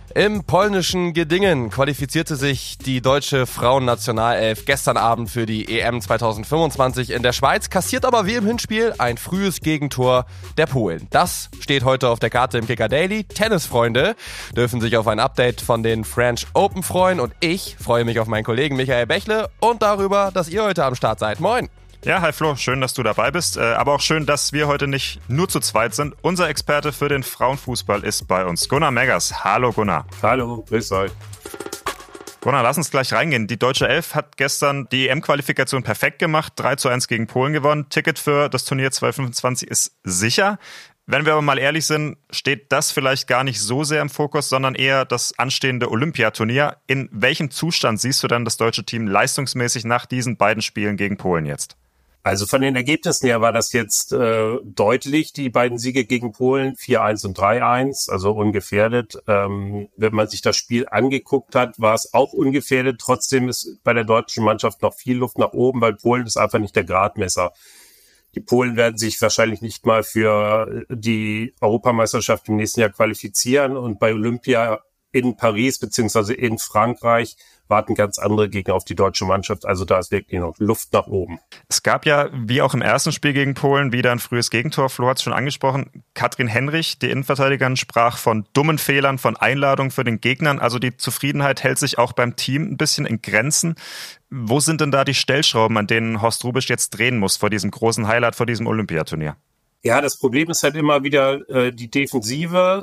Im polnischen Gedingen qualifizierte sich die deutsche Frauennationalelf gestern Abend für die EM 2025 in der Schweiz, kassiert aber wie im Hinspiel ein frühes Gegentor der Polen. Das steht heute auf der Karte im Kicker Daily. Tennisfreunde dürfen sich auf ein Update von den French Open freuen und ich freue mich auf meinen Kollegen Michael Bächle und darüber, dass ihr heute am Start seid. Moin! Ja, hi Flo, schön, dass du dabei bist, aber auch schön, dass wir heute nicht nur zu zweit sind. Unser Experte für den Frauenfußball ist bei uns, Gunnar Meggers. Hallo Gunnar. Hallo, grüß euch. Gunnar, lass uns gleich reingehen. Die deutsche Elf hat gestern die EM-Qualifikation perfekt gemacht, 3:1 gegen Polen gewonnen. Ticket für das Turnier 2025 ist sicher. Wenn wir aber mal ehrlich sind, steht das vielleicht gar nicht so sehr im Fokus, sondern eher das anstehende Olympiaturnier. In welchem Zustand siehst du dann das deutsche Team leistungsmäßig nach diesen beiden Spielen gegen Polen jetzt? Also von den Ergebnissen her war das jetzt deutlich, die beiden Siege gegen Polen, 4-1 und 3-1, also ungefährdet. Wenn man sich das Spiel angeguckt hat, war es auch ungefährdet. Trotzdem ist bei der deutschen Mannschaft noch viel Luft nach oben, weil Polen ist einfach nicht der Gradmesser. Die Polen werden sich wahrscheinlich nicht mal für die Europameisterschaft im nächsten Jahr qualifizieren und bei Olympia in Paris beziehungsweise in Frankreich warten ganz andere Gegner auf die deutsche Mannschaft. Also da ist wirklich noch Luft nach oben. Es gab ja, wie auch im ersten Spiel gegen Polen, wieder ein frühes Gegentor. Flo hat es schon angesprochen. Katrin Henrich, die Innenverteidigerin, sprach von dummen Fehlern, von Einladungen für den Gegnern. Also die Zufriedenheit hält sich auch beim Team ein bisschen in Grenzen. Wo sind denn da die Stellschrauben, an denen Horst Hrubesch jetzt drehen muss vor diesem großen Highlight, vor diesem Olympiaturnier? Ja, das Problem ist halt immer wieder die Defensive.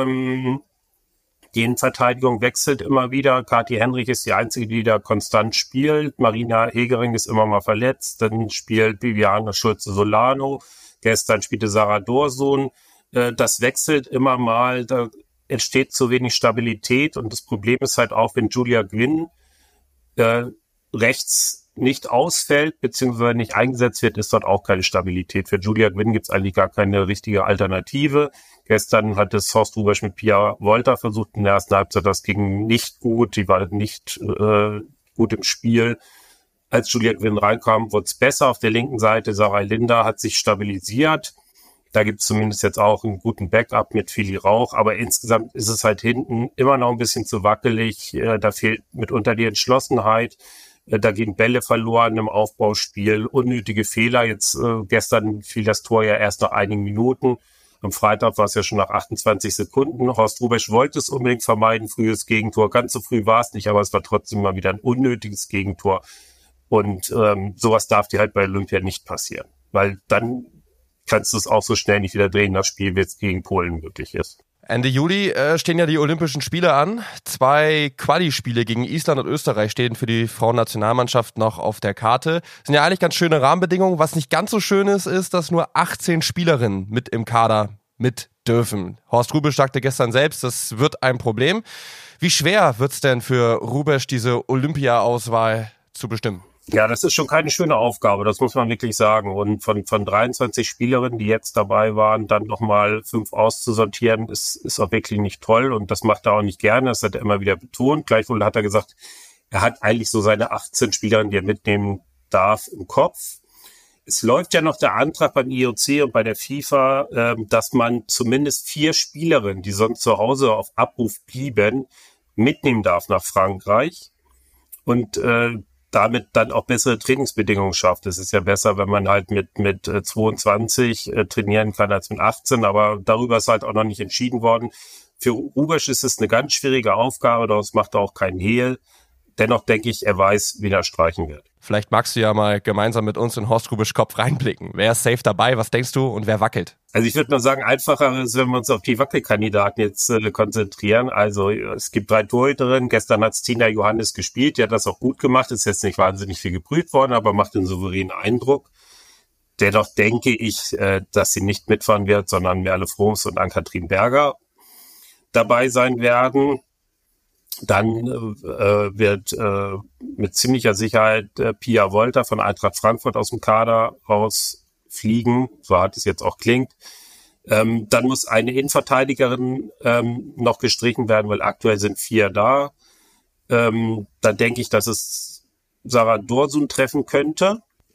Die Innenverteidigung wechselt immer wieder. Kathi Henrich ist die Einzige, die da konstant spielt. Marina Hegering ist immer mal verletzt. Dann spielt Bibiana Schulze-Solano. Gestern spielte Sarah Dorsun. Das wechselt immer mal. Da entsteht zu wenig Stabilität. Und das Problem ist halt auch, wenn Julia Gwynn rechts nicht ausfällt, beziehungsweise nicht eingesetzt wird, ist dort auch keine Stabilität. Für Julia Gwynn gibt es eigentlich gar keine richtige Alternative. Gestern hat es Horst Hrubesch mit Pia Wolter versucht, in der ersten Halbzeit, das ging nicht gut, die war nicht gut im Spiel. Als Julia Gwynn reinkam, wurde es besser. Auf der linken Seite, Sarah Linder hat sich stabilisiert. Da gibt es zumindest jetzt auch einen guten Backup mit Fili Rauch, aber insgesamt ist es halt hinten immer noch ein bisschen zu wackelig. Da fehlt mitunter die Entschlossenheit. Da gehen Bälle verloren im Aufbauspiel, unnötige Fehler. Jetzt gestern fiel das Tor ja erst nach einigen Minuten. Am Freitag war es ja schon nach 28 Sekunden. Horst Hrubesch wollte es unbedingt vermeiden, frühes Gegentor. Ganz so früh war es nicht, aber es war trotzdem mal wieder ein unnötiges Gegentor. Und sowas darf dir halt bei Olympia nicht passieren, weil dann kannst du es auch so schnell nicht wieder drehen, das Spiel, wie es gegen Polen möglich ist. Ende Juli stehen ja die Olympischen Spiele an. 2 Quali-Spiele gegen Island und Österreich stehen für die Frauennationalmannschaft noch auf der Karte. Das sind ja eigentlich ganz schöne Rahmenbedingungen. Was nicht ganz so schön ist, ist, dass nur 18 Spielerinnen mit im Kader mit dürfen. Horst Hrubesch sagte gestern selbst, das wird ein Problem. Wie schwer wird's denn für Hrubesch, diese Olympia-Auswahl zu bestimmen? Ja, das ist schon keine schöne Aufgabe, das muss man wirklich sagen. Und von 23 Spielerinnen, die jetzt dabei waren, dann nochmal 5 auszusortieren, ist auch wirklich nicht toll. Und das macht er auch nicht gerne, das hat er immer wieder betont. Gleichwohl hat er gesagt, er hat eigentlich so seine 18 Spielerinnen, die er mitnehmen darf, im Kopf. Es läuft ja noch der Antrag beim IOC und bei der FIFA, dass man zumindest 4 Spielerinnen, die sonst zu Hause auf Abruf blieben, mitnehmen darf nach Frankreich. Und damit dann auch bessere Trainingsbedingungen schafft. Es ist ja besser, wenn man halt mit 22 trainieren kann als mit 18, aber darüber ist halt auch noch nicht entschieden worden. Für Hrubesch ist es eine ganz schwierige Aufgabe, daraus macht er auch keinen Hehl. Dennoch denke ich, er weiß, wen er streichen wird. Vielleicht magst du ja mal gemeinsam mit uns in Horst Hrubeschs Kopf reinblicken. Wer ist safe dabei? Was denkst du? Und wer wackelt? Also ich würde mal sagen, einfacher ist, wenn wir uns auf die Wackelkandidaten jetzt konzentrieren. Also es gibt 3 Torhüterinnen. Gestern hat Stina Johannes gespielt. Die hat das auch gut gemacht. Ist jetzt nicht wahnsinnig viel geprüft worden, aber macht einen souveränen Eindruck. Dennoch denke ich, dass sie nicht mitfahren wird, sondern Merle Froms und Ann-Kathrin Berger dabei sein werden. Dann wird mit ziemlicher Sicherheit Pia Wolter von Eintracht Frankfurt aus dem Kader rausfliegen, so hart es jetzt auch klingt. Dann muss eine Innenverteidigerin noch gestrichen werden, weil aktuell sind 4 da. Da denke ich, dass es Sarah Dorsun treffen könnte.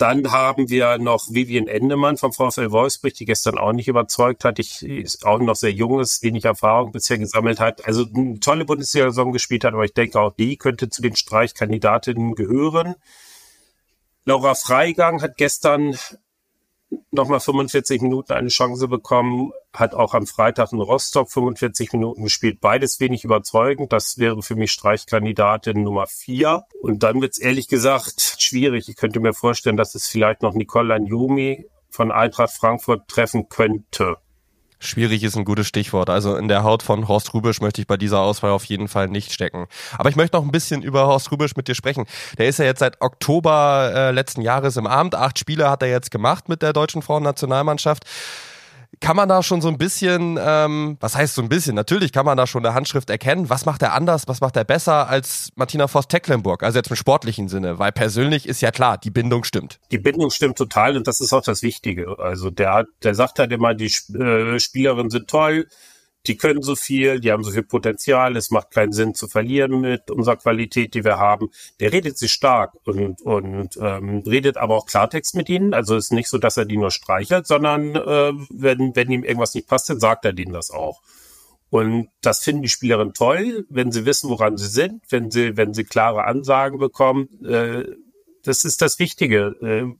Dann haben wir noch Vivian Endemann vom VfL Wolfsburg, die gestern auch nicht überzeugt hat. Ist auch noch sehr jung ist, wenig Erfahrung bisher gesammelt hat. Also eine tolle Bundesliga-Saison gespielt hat, aber ich denke auch die könnte zu den Streichkandidatinnen gehören. Laura Freigang hat gestern nochmal 45 Minuten eine Chance bekommen, hat auch am Freitag in Rostock 45 Minuten gespielt. Beides wenig überzeugend. Das wäre für mich Streichkandidatin Nummer 4. Und dann wird's ehrlich gesagt schwierig. Ich könnte mir vorstellen, dass es vielleicht noch Nicole Anjomi von Eintracht Frankfurt treffen könnte. Schwierig ist ein gutes Stichwort. Also in der Haut von Horst Hrubesch möchte ich bei dieser Auswahl auf jeden Fall nicht stecken. Aber ich möchte noch ein bisschen über Horst Hrubesch mit dir sprechen. Der ist ja jetzt seit Oktober letzten Jahres im Amt. 8 Spiele hat er jetzt gemacht mit der deutschen Frauennationalmannschaft. Kann man da schon so ein bisschen, was heißt so ein bisschen? Natürlich kann man da schon eine Handschrift erkennen. Was macht er anders, was macht er besser als Martina Voss-Tecklenburg? Also jetzt im sportlichen Sinne, weil persönlich ist ja klar, die Bindung stimmt. Die Bindung stimmt total und das ist auch das Wichtige. Also der sagt halt immer, die Spielerinnen sind toll, die können so viel, die haben so viel Potenzial, es macht keinen Sinn zu verlieren mit unserer Qualität, die wir haben. Der redet sich stark und redet aber auch Klartext mit ihnen. Also es ist nicht so, dass er die nur streichelt, sondern wenn ihm irgendwas nicht passt, dann sagt er denen das auch. Und das finden die Spielerinnen toll, wenn sie wissen, woran sie sind, wenn sie klare Ansagen bekommen. Das ist das Wichtige.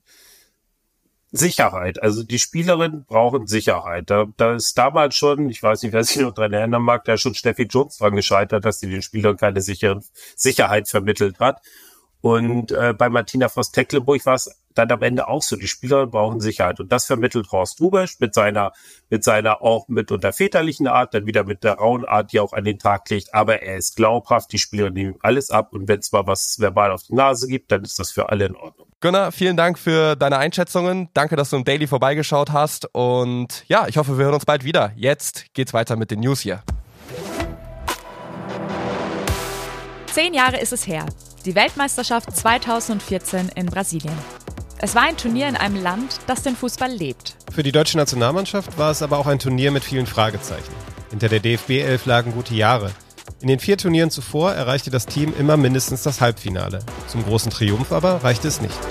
Sicherheit. Also die Spielerinnen brauchen Sicherheit. Da ist damals schon, ich weiß nicht, wer sich noch dran erinnern mag, da ist schon Steffi Jones dran gescheitert, dass sie den Spielern keine Sicherheit vermittelt hat. Und bei Martina Voss-Tecklenburg war es dann am Ende auch so. Die Spieler brauchen Sicherheit. Und das vermittelt Horst Hrubesch mit seiner auch mitunter väterlichen Art, dann wieder mit der rauen Art, die er auch an den Tag legt. Aber er ist glaubhaft, die Spieler nehmen alles ab. Und wenn es mal was verbal auf die Nase gibt, dann ist das für alle in Ordnung. Gunnar, vielen Dank für deine Einschätzungen. Danke, dass du im Daily vorbeigeschaut hast. Und ja, ich hoffe, wir hören uns bald wieder. Jetzt geht's weiter mit den News hier. 10 Jahre ist es her. Die Weltmeisterschaft 2014 in Brasilien. Es war ein Turnier in einem Land, das den Fußball lebt. Für die deutsche Nationalmannschaft war es aber auch ein Turnier mit vielen Fragezeichen. Hinter der DFB-11 lagen gute Jahre. In den 4 Turnieren zuvor erreichte das Team immer mindestens das Halbfinale. Zum großen Triumph aber reichte es nicht.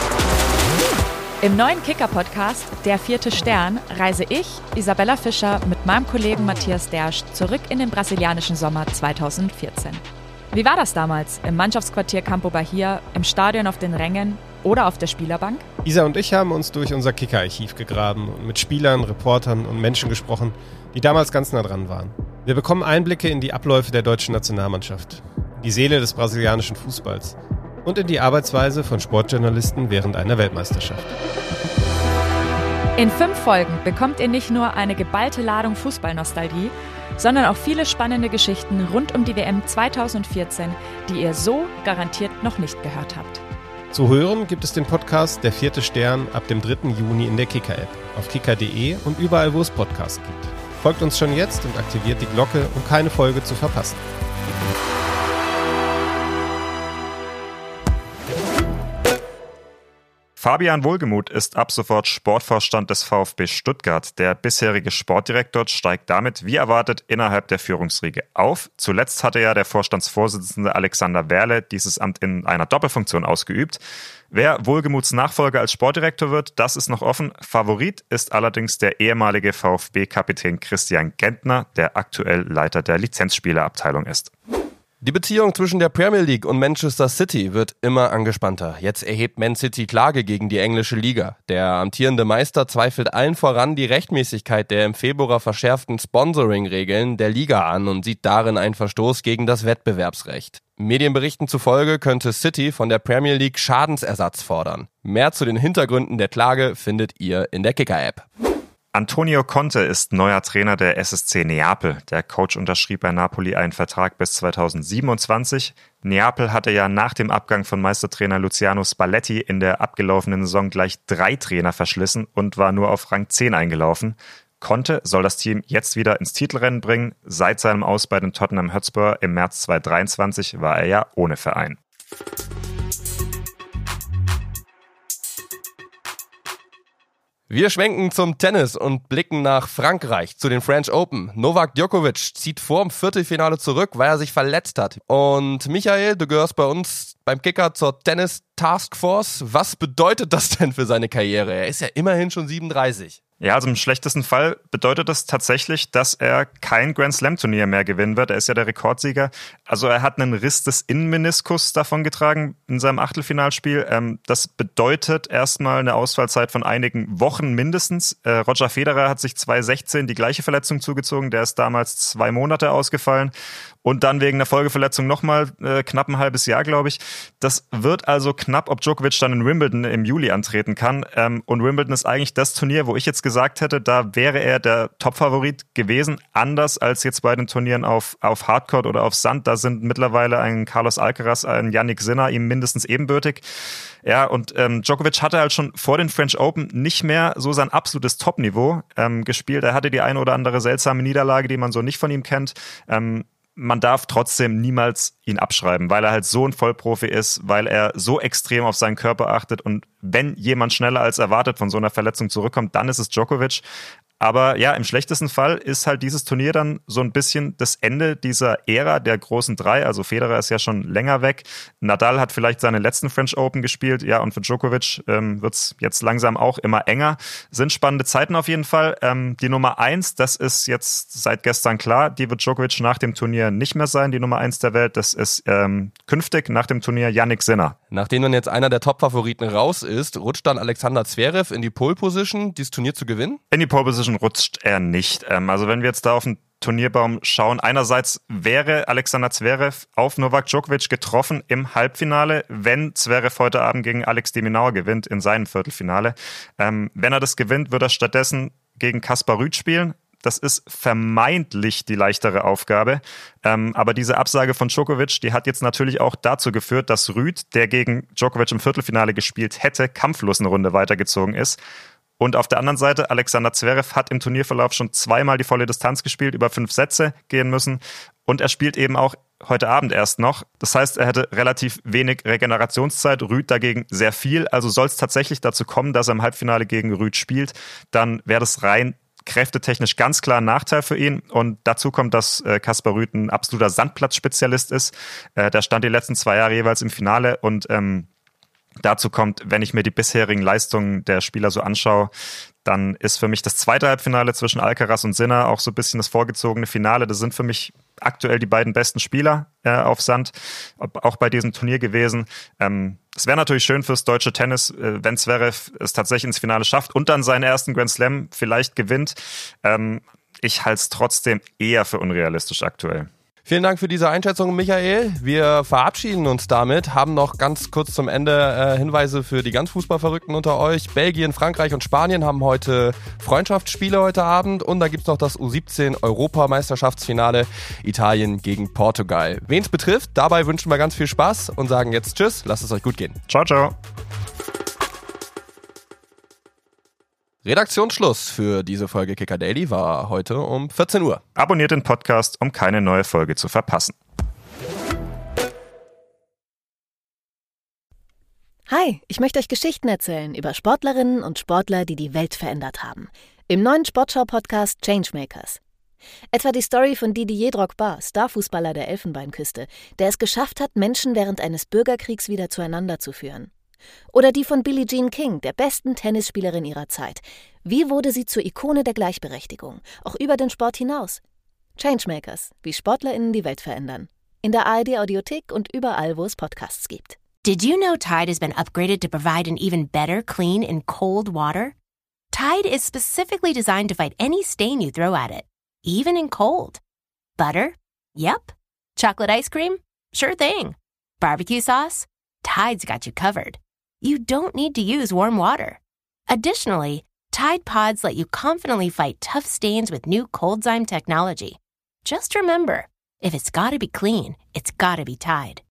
Im neuen Kicker-Podcast Der 4. Stern reise ich, Isabella Fischer, mit meinem Kollegen Matthias Dersch zurück in den brasilianischen Sommer 2014. Wie war das damals im Mannschaftsquartier Campo Bahia, im Stadion auf den Rängen oder auf der Spielerbank? Isa und ich haben uns durch unser Kicker-Archiv gegraben und mit Spielern, Reportern und Menschen gesprochen, die damals ganz nah dran waren. Wir bekommen Einblicke in die Abläufe der deutschen Nationalmannschaft, in die Seele des brasilianischen Fußballs und in die Arbeitsweise von Sportjournalisten während einer Weltmeisterschaft. In 5 Folgen bekommt ihr nicht nur eine geballte Ladung Fußballnostalgie, sondern auch viele spannende Geschichten rund um die WM 2014, die ihr so garantiert noch nicht gehört habt. Zu hören gibt es den Podcast Der 4. Stern ab dem 3. Juni in der Kicker-App, auf kicker.de und überall, wo es Podcasts gibt. Folgt uns schon jetzt und aktiviert die Glocke, um keine Folge zu verpassen. Fabian Wohlgemuth ist ab sofort Sportvorstand des VfB Stuttgart. Der bisherige Sportdirektor steigt damit, wie erwartet, innerhalb der Führungsriege auf. Zuletzt hatte ja der Vorstandsvorsitzende Alexander Werle dieses Amt in einer Doppelfunktion ausgeübt. Wer Wohlgemuths Nachfolger als Sportdirektor wird, das ist noch offen. Favorit ist allerdings der ehemalige VfB-Kapitän Christian Gentner, der aktuell Leiter der Lizenzspielerabteilung ist. Die Beziehung zwischen der Premier League und Manchester City wird immer angespannter. Jetzt erhebt Man City Klage gegen die englische Liga. Der amtierende Meister zweifelt allen voran die Rechtmäßigkeit der im Februar verschärften Sponsoring-Regeln der Liga an und sieht darin einen Verstoß gegen das Wettbewerbsrecht. Medienberichten zufolge könnte City von der Premier League Schadensersatz fordern. Mehr zu den Hintergründen der Klage findet ihr in der Kicker-App. Antonio Conte ist neuer Trainer der SSC Neapel. Der Coach unterschrieb bei Napoli einen Vertrag bis 2027. Neapel hatte ja nach dem Abgang von Meistertrainer Luciano Spalletti in der abgelaufenen Saison gleich 3 Trainer verschlissen und war nur auf Rang 10 eingelaufen. Conte soll das Team jetzt wieder ins Titelrennen bringen. Seit seinem Aus bei den Tottenham Hotspur im März 2023 war er ja ohne Verein. Wir schwenken zum Tennis und blicken nach Frankreich zu den French Open. Novak Djokovic zieht vorm Viertelfinale zurück, weil er sich verletzt hat. Und Michael, du gehörst bei uns beim Kicker zur Tennis Taskforce. Was bedeutet das denn für seine Karriere? Er ist ja immerhin schon 37. Ja, also im schlechtesten Fall bedeutet das tatsächlich, dass er kein Grand-Slam-Turnier mehr gewinnen wird. Er ist ja der Rekordsieger. Also er hat einen Riss des Innenmeniskus davongetragen in seinem Achtelfinalspiel. Das bedeutet erstmal eine Ausfallzeit von einigen Wochen mindestens. Roger Federer hat sich 2016 die gleiche Verletzung zugezogen. Der ist damals 2 Monate ausgefallen. Und dann wegen einer Folgeverletzung nochmal knapp ein halbes Jahr, glaube ich. Das wird also knapp, ob Djokovic dann in Wimbledon im Juli antreten kann. Und Wimbledon ist eigentlich das Turnier, wo ich jetzt gesagt hätte, da wäre er der Topfavorit gewesen. Anders als jetzt bei den Turnieren auf Hardcourt oder auf Sand. Da sind mittlerweile ein Carlos Alcaraz, ein Jannik Sinner ihm mindestens ebenbürtig. Ja, und Djokovic hatte halt schon vor den French Open nicht mehr so sein absolutes Topniveau gespielt. Er hatte die eine oder andere seltsame Niederlage, die man so nicht von ihm kennt. Man darf trotzdem niemals ihn abschreiben, weil er halt so ein Vollprofi ist, weil er so extrem auf seinen Körper achtet. Und wenn jemand schneller als erwartet von so einer Verletzung zurückkommt, dann ist es Djokovic. Aber ja, im schlechtesten Fall ist halt dieses Turnier dann so ein bisschen das Ende dieser Ära der großen 3. Also Federer ist ja schon länger weg. Nadal hat vielleicht seine letzten French Open gespielt. Ja, und für Djokovic wird's jetzt langsam auch immer enger. Sind spannende Zeiten auf jeden Fall. Die Nummer 1, das ist jetzt seit gestern klar, die wird Djokovic nach dem Turnier nicht mehr sein. Die Nummer 1 der Welt, das ist künftig nach dem Turnier Jannik Sinner. Nachdem dann jetzt einer der Top-Favoriten raus ist, rutscht dann Alexander Zverev in die Pole-Position, dieses Turnier zu gewinnen? In die Pole-Position rutscht er nicht. Also wenn wir jetzt da auf den Turnierbaum schauen, einerseits wäre Alexander Zverev auf Novak Djokovic getroffen im Halbfinale, wenn Zverev heute Abend gegen Alex de Minaur gewinnt in seinem Viertelfinale. Wenn er das gewinnt, wird er stattdessen gegen Kaspar Ruud spielen. Das ist vermeintlich die leichtere Aufgabe. Aber diese Absage von Djokovic, die hat jetzt natürlich auch dazu geführt, dass Ruud, der gegen Djokovic im Viertelfinale gespielt hätte, kampflos eine Runde weitergezogen ist. Und auf der anderen Seite, Alexander Zverev hat im Turnierverlauf schon 2-mal die volle Distanz gespielt, über 5 Sätze gehen müssen. Und er spielt eben auch heute Abend erst noch. Das heißt, er hätte relativ wenig Regenerationszeit, Ruud dagegen sehr viel. Also soll es tatsächlich dazu kommen, dass er im Halbfinale gegen Ruud spielt, dann wäre das rein kräftetechnisch ganz klar ein Nachteil für ihn. Und dazu kommt, dass Kaspar Ruud ein absoluter Sandplatzspezialist ist. Der stand die letzten 2 Jahre jeweils im Finale und dazu kommt, wenn ich mir die bisherigen Leistungen der Spieler so anschaue, dann ist für mich das zweite Halbfinale zwischen Alcaraz und Sinner auch so ein bisschen das vorgezogene Finale. Das sind für mich aktuell die beiden besten Spieler auf Sand, auch bei diesem Turnier gewesen. Es wäre natürlich schön fürs deutsche Tennis, wenn Zverev es tatsächlich ins Finale schafft und dann seinen ersten Grand Slam vielleicht gewinnt. Ich halte es trotzdem eher für unrealistisch aktuell. Vielen Dank für diese Einschätzung, Michael. Wir verabschieden uns damit, haben noch ganz kurz zum Ende Hinweise für die ganz Fußballverrückten unter euch. Belgien, Frankreich und Spanien haben heute Freundschaftsspiele heute Abend und da gibt's noch das U17-Europameisterschaftsfinale Italien gegen Portugal. Wen es betrifft, dabei wünschen wir ganz viel Spaß und sagen jetzt Tschüss, lasst es euch gut gehen. Ciao, ciao. Redaktionsschluss für diese Folge Kicker Daily war heute um 14 Uhr. Abonniert den Podcast, um keine neue Folge zu verpassen. Hi, ich möchte euch Geschichten erzählen über Sportlerinnen und Sportler, die die Welt verändert haben. Im neuen Sportschau-Podcast Changemakers. Etwa die Story von Didier Drogba, Starfußballer der Elfenbeinküste, der es geschafft hat, Menschen während eines Bürgerkriegs wieder zueinander zu führen. Oder die von Billie Jean King, der besten Tennisspielerin ihrer Zeit. Wie wurde sie zur Ikone der Gleichberechtigung, auch über den Sport hinaus? Changemakers, wie SportlerInnen die Welt verändern. In der ARD-Audiothek und überall, wo es Podcasts gibt. Did you know Tide has been upgraded to provide an even better clean in cold water? Tide is specifically designed to fight any stain you throw at it, even in cold. Butter? Yep. Chocolate ice cream? Sure thing. Barbecue sauce? Tide's got you covered. You don't need to use warm water. Additionally, Tide Pods let you confidently fight tough stains with new ColdZyme technology. Just remember, if it's gotta be clean, it's gotta be Tide.